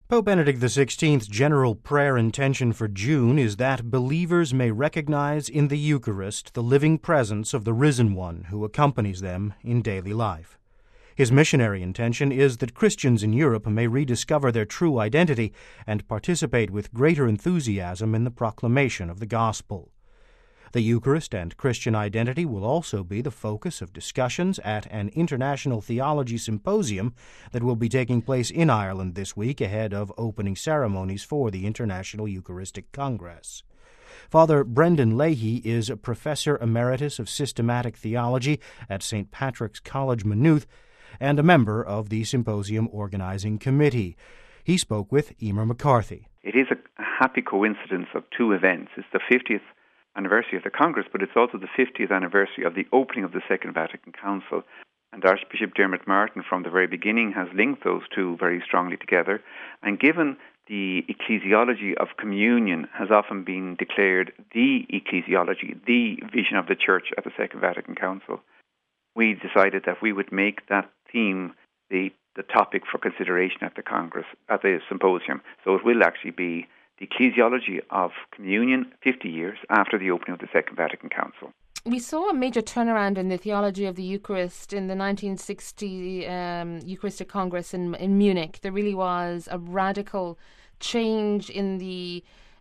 Pope Benedict XVI's general prayer intention for June is that believers may recognize in the Eucharist the living presence of the risen one who accompanies them in daily life. His missionary intention is that Christians in Europe may rediscover their true identity and participate with greater enthusiasm in the proclamation of the gospel. The Eucharist and Christian identity will also be the focus of discussions at an international theology symposium that will be taking place in Ireland this week ahead of opening ceremonies for the International Eucharistic Congress. Father Brendan Leahy is a Professor Emeritus of Systematic Theology at St. Patrick's College, Maynooth, and a member of the symposium organizing committee. He spoke with Emer McCarthy. It is a happy coincidence of two events. It's the 50th anniversary of the Congress, but it's also the 50th anniversary of the opening of the Second Vatican Council. And Archbishop Dermot Martin, from the very beginning, has linked those two very strongly together. And given the ecclesiology of communion has often been declared the ecclesiology, the vision of the Church at the Second Vatican Council, we decided that we would make that theme the topic for consideration at the Congress, at the symposium. So it will actually be the ecclesiology of communion 50 years after the opening of the Second Vatican Council. We saw a major turnaround in the theology of the Eucharist in the 1960 Eucharistic Congress in Munich. There really was a radical change in the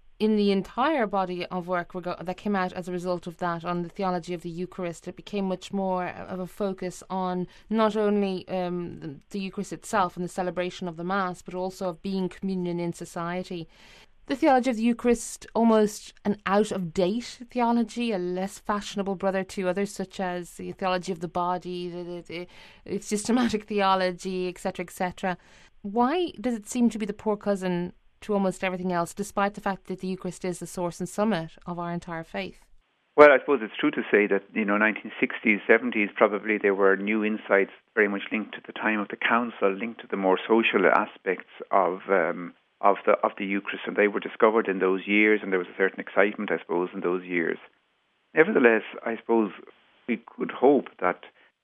entire body of work that came out as a result of that on the theology of the Eucharist. It became much more of a focus on not only the Eucharist itself and the celebration of the Mass, but also of being communion in society. The theology of the Eucharist, almost an out-of-date theology, a less fashionable brother to others, such as the theology of the body, the systematic theology, etc., etc. Why does it seem to be the poor cousin to almost everything else, despite the fact that the Eucharist is the source and summit of our entire faith? Well, I suppose it's true to say that, 1960s, 70s, probably there were new insights very much linked to the time of the Council, linked to the more social aspects of the Eucharist, and they were discovered in those years, and there was a certain excitement, I suppose, in those years. Nevertheless, I suppose we could hope that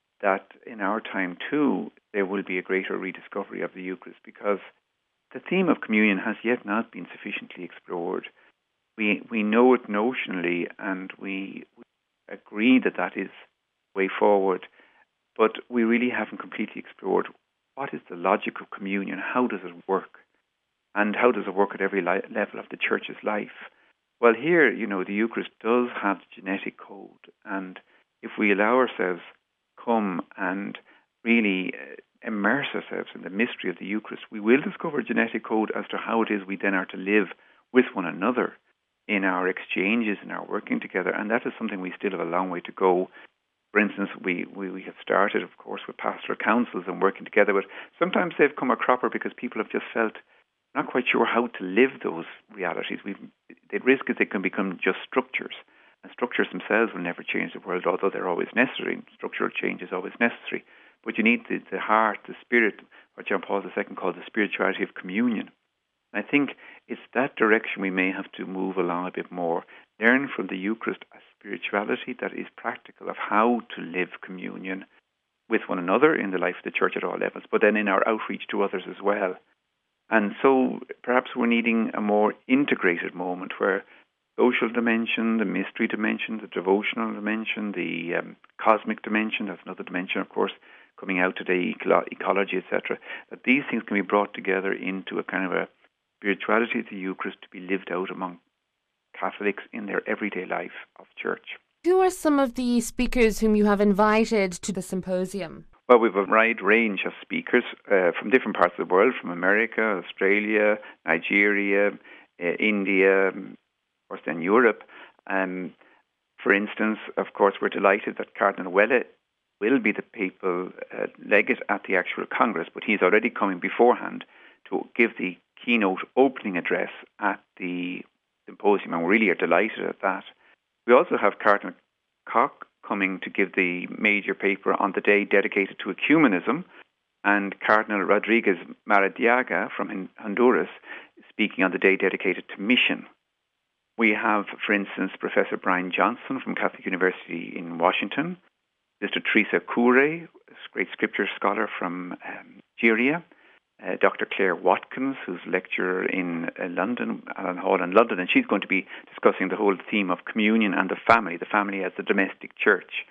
in our time too there will be a greater rediscovery of the Eucharist, because the theme of communion has yet not been sufficiently explored. We know it notionally, and we agree that is the way forward, but we really haven't completely explored what is the logic of communion, how does it work? And how does it work at every level of the Church's life? Well, here, the Eucharist does have the genetic code. And if we allow ourselves come and really immerse ourselves in the mystery of the Eucharist, we will discover a genetic code as to how it is we then are to live with one another in our exchanges, in our working together. And that is something we still have a long way to go. For instance, we have started, of course, with pastoral councils and working together, but sometimes they've come a cropper because people have just felt not quite sure how to live those realities. The risk is they can become just structures, and structures themselves will never change the world, although they're always necessary. Structural change is always necessary. But you need the heart, the spirit, what John Paul II called the spirituality of communion. And I think it's that direction we may have to move along a bit more. Learn from the Eucharist a spirituality that is practical of how to live communion with one another in the life of the Church at all levels, but then in our outreach to others as well. And so perhaps we're needing a more integrated moment where social dimension, the mystery dimension, the devotional dimension, the cosmic dimension, that's another dimension, of course, coming out today, ecology, etc., that these things can be brought together into a kind of a spirituality of the Eucharist to be lived out among Catholics in their everyday life of church. Who are some of the speakers whom you have invited to the symposium? Well, we have a wide range of speakers from different parts of the world, from America, Australia, Nigeria, India, of course, then Europe. For instance, of course, we're delighted that Cardinal Welle will be the papal legate at the actual Congress, but he's already coming beforehand to give the keynote opening address at the symposium, and we really are delighted at that. We also have Cardinal Koch coming to give the major paper on the day dedicated to ecumenism, and Cardinal Rodriguez Maradiaga from Honduras speaking on the day dedicated to mission. We have, for instance, Professor Brian Johnson from Catholic University in Washington, Sister Teresa Kure, a great scripture scholar from Nigeria, Dr. Claire Watkins, who's lecturer in London, Alan Hall in London, and she's going to be discussing the whole theme of communion and the family as the domestic church.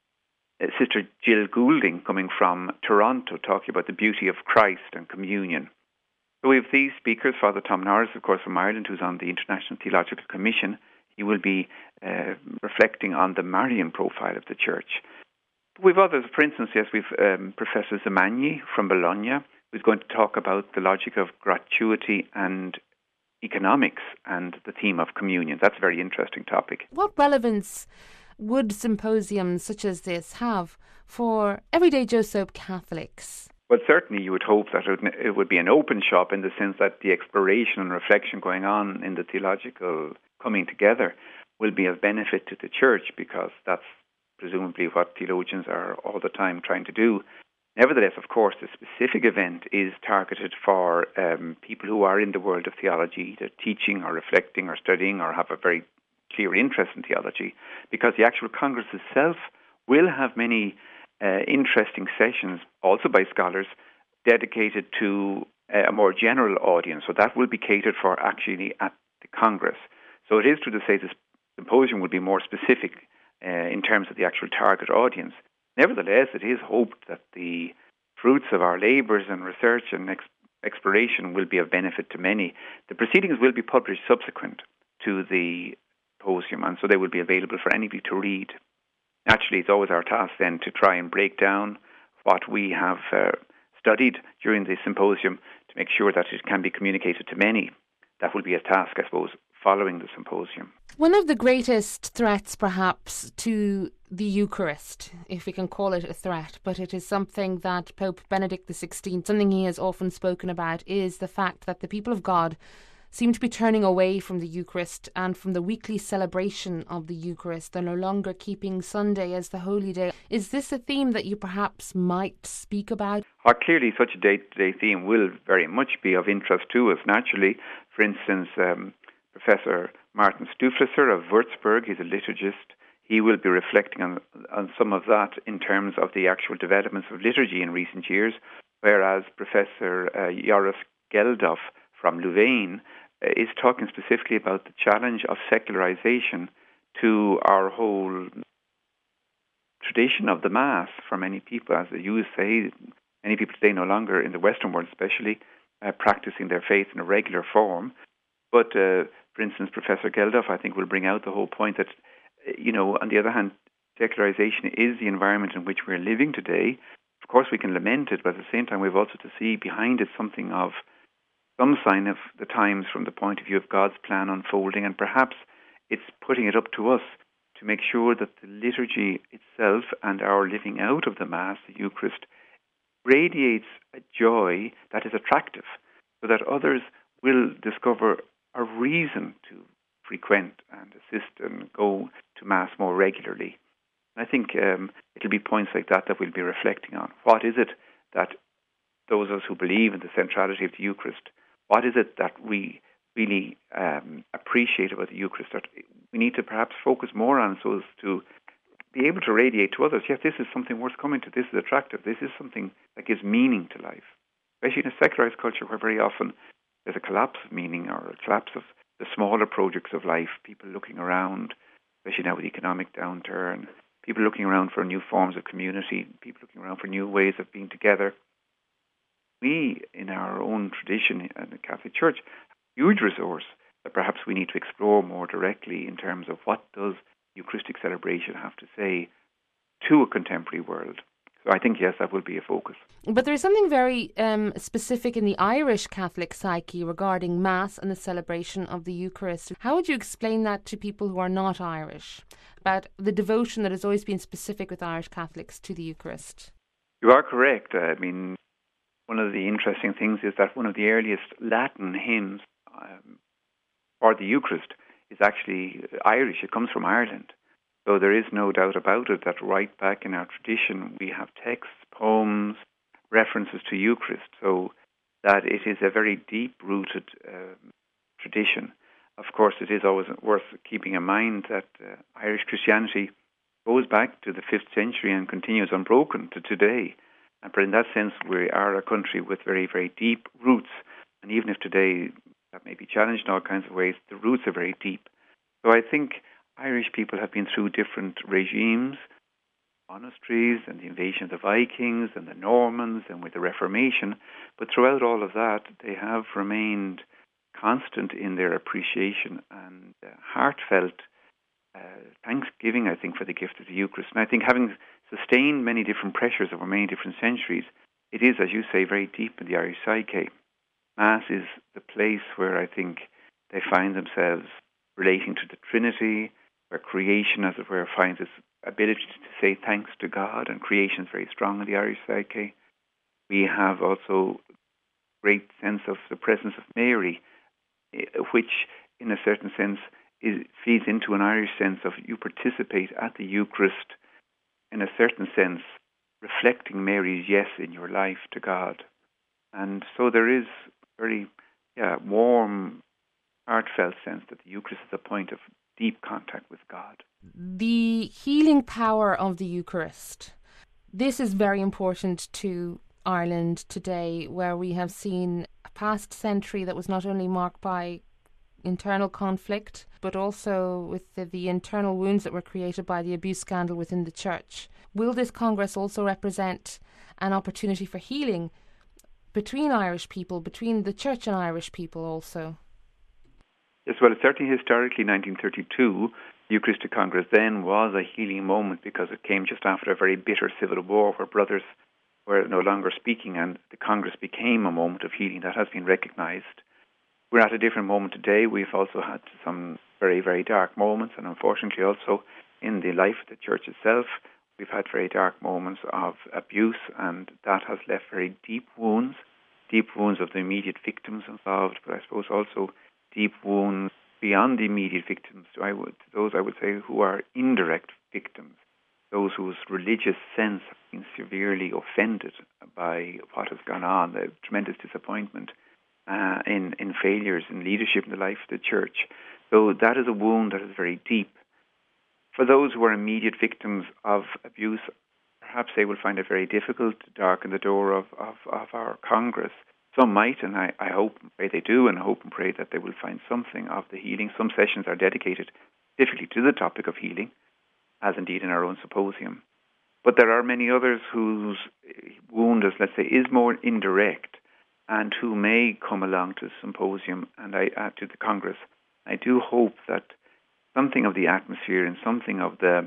Sister Jill Goulding, coming from Toronto, talking about the beauty of Christ and communion. So we have these speakers, Father Tom Norris, of course, from Ireland, who's on the International Theological Commission. He will be reflecting on the Marian profile of the church. We've others, for instance, yes, we've Professor Zamagni from Bologna, who's going to talk about the logic of gratuity and economics and the theme of communion. That's a very interesting topic. What relevance would symposiums such as this have for everyday Joe Soap Catholics? Well, certainly you would hope that it would be an open shop in the sense that the exploration and reflection going on in the theological coming together will be of benefit to the church, because that's presumably what theologians are all the time trying to do. Nevertheless, of course, the specific event is targeted for people who are in the world of theology, either teaching or reflecting or studying or have a very clear interest in theology, because the actual Congress itself will have many interesting sessions, also by scholars, dedicated to a more general audience. So that will be catered for actually at the Congress. So it is true to say this symposium will be more specific in terms of the actual target audience. Nevertheless, it is hoped that the fruits of our labours and research and exploration will be of benefit to many. The proceedings will be published subsequent to the symposium, and so they will be available for anybody to read. Naturally, it's always our task then to try and break down what we have studied during the symposium to make sure that it can be communicated to many. That will be a task, I suppose, following the symposium. One of the greatest threats, perhaps, to the Eucharist, if we can call it a threat, but it is something that Pope Benedict XVI, something he has often spoken about, is the fact that the people of God seem to be turning away from the Eucharist and from the weekly celebration of the Eucharist. They're no longer keeping Sunday as the holy day. Is this a theme that you perhaps might speak about? Clearly, such a day-to-day theme will very much be of interest to us, naturally. For instance, Professor Martin Stuflisser of Würzburg, he's a liturgist. He will be reflecting on some of that in terms of the actual developments of liturgy in recent years, whereas Professor Joris Geldof from Louvain is talking specifically about the challenge of secularization to our whole tradition of the Mass for many people. As you say, many people today no longer, in the Western world especially, practicing their faith in a regular form. But, for instance, Professor Geldof, I think, will bring out the whole point that, on the other hand, secularization is the environment in which we're living today. Of course, we can lament it, but at the same time, we've also to see behind it something of some sign of the times from the point of view of God's plan unfolding, and perhaps it's putting it up to us to make sure that the liturgy itself and our living out of the Mass, the Eucharist, radiates a joy that is attractive, so that others will discover a reason to frequent and assist and go to Mass more regularly. I think it'll be points like that we'll be reflecting on. What is it that those of us who believe in the centrality of the Eucharist, what is it that we really appreciate about the Eucharist that we need to perhaps focus more on, so as to be able to radiate to others, yes, this is something worth coming to, this is attractive, this is something that gives meaning to life. Especially in a secularized culture where very often there's a collapse of meaning or a collapse of the smaller projects of life, people looking around, especially now with economic downturn, people looking around for new forms of community, people looking around for new ways of being together. We, in our own tradition in the Catholic Church, have a huge resource that perhaps we need to explore more directly in terms of what does Eucharistic celebration have to say to a contemporary world. So I think, yes, that will be a focus. But there is something very specific in the Irish Catholic psyche regarding Mass and the celebration of the Eucharist. How would you explain that to people who are not Irish, about the devotion that has always been specific with Irish Catholics to the Eucharist? You are correct. I mean, one of the interesting things is that one of the earliest Latin hymns for the Eucharist is actually Irish. It comes from Ireland. So there is no doubt about it that right back in our tradition we have texts, poems, references to Eucharist, so that it is a very deep-rooted tradition. Of course, it is always worth keeping in mind that Irish Christianity goes back to the 5th century and continues unbroken to today. And in that sense, we are a country with very, very deep roots. And even if today that may be challenged in all kinds of ways, the roots are very deep. So I think Irish people have been through different regimes, monasteries and the invasion of the Vikings and the Normans and with the Reformation. But throughout all of that, they have remained constant in their appreciation and heartfelt thanksgiving, I think, for the gift of the Eucharist. And I think having sustained many different pressures over many different centuries, it is, as you say, very deep in the Irish psyche. Mass is the place where I think they find themselves relating to the Trinity, where creation, as it were, finds its ability to say thanks to God, and creation is very strong in the Irish psyche. We have also great sense of the presence of Mary, which, in a certain sense, feeds into an Irish sense of you participate at the Eucharist, in a certain sense, reflecting Mary's yes in your life to God. And so there is very warm, heartfelt sense that the Eucharist is a point of deep contact with God. The healing power of the Eucharist. This is very important to Ireland today, where we have seen a past century that was not only marked by internal conflict, but also with the internal wounds that were created by the abuse scandal within the church. Will this Congress also represent an opportunity for healing between Irish people, between the church and Irish people also? Yes, well, certainly historically, 1932, the Eucharistic Congress then was a healing moment because it came just after a very bitter civil war where brothers were no longer speaking, and the Congress became a moment of healing that has been recognised. We're at a different moment today. We've also had some very, very dark moments, and unfortunately also in the life of the church itself, we've had very dark moments of abuse, and that has left very deep wounds of the immediate victims involved, but I suppose also deep wounds beyond the immediate victims, those I would say who are indirect victims, those whose religious sense has been severely offended by what has gone on, the tremendous disappointment in failures in leadership in the life of the church. So that is a wound that is very deep. For those who are immediate victims of abuse, perhaps they will find it very difficult to darken the door of our Congress. Some might, and I hope and pray they do, and hope and pray that they will find something of the healing. Some sessions are dedicated specifically to the topic of healing, as indeed in our own symposium. But there are many others whose wound, let's say, is more indirect, and who may come along to the symposium and to the Congress. I do hope that something of the atmosphere and something of the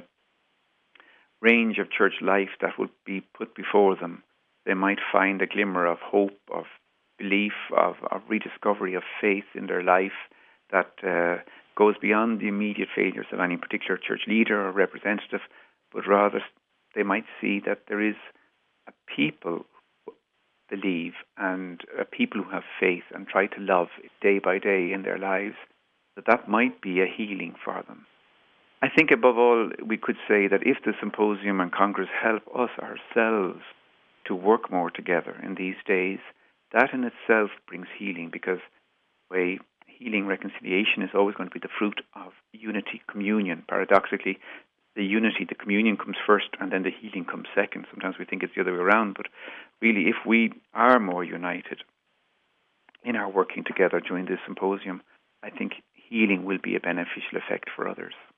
range of church life that would be put before them, they might find a glimmer of hope, of belief, of rediscovery of faith in their life that goes beyond the immediate failures of any particular church leader or representative, but rather they might see that there is a people who believe and a people who have faith and try to love day by day in their lives, that might be a healing for them. I think above all we could say that if the symposium and Congress help us ourselves to work more together in these days, that in itself brings healing, because healing reconciliation is always going to be the fruit of unity, communion. Paradoxically, the communion comes first and then the healing comes second. Sometimes we think it's the other way around, but really if we are more united in our working together during this symposium, I think healing will be a beneficial effect for others.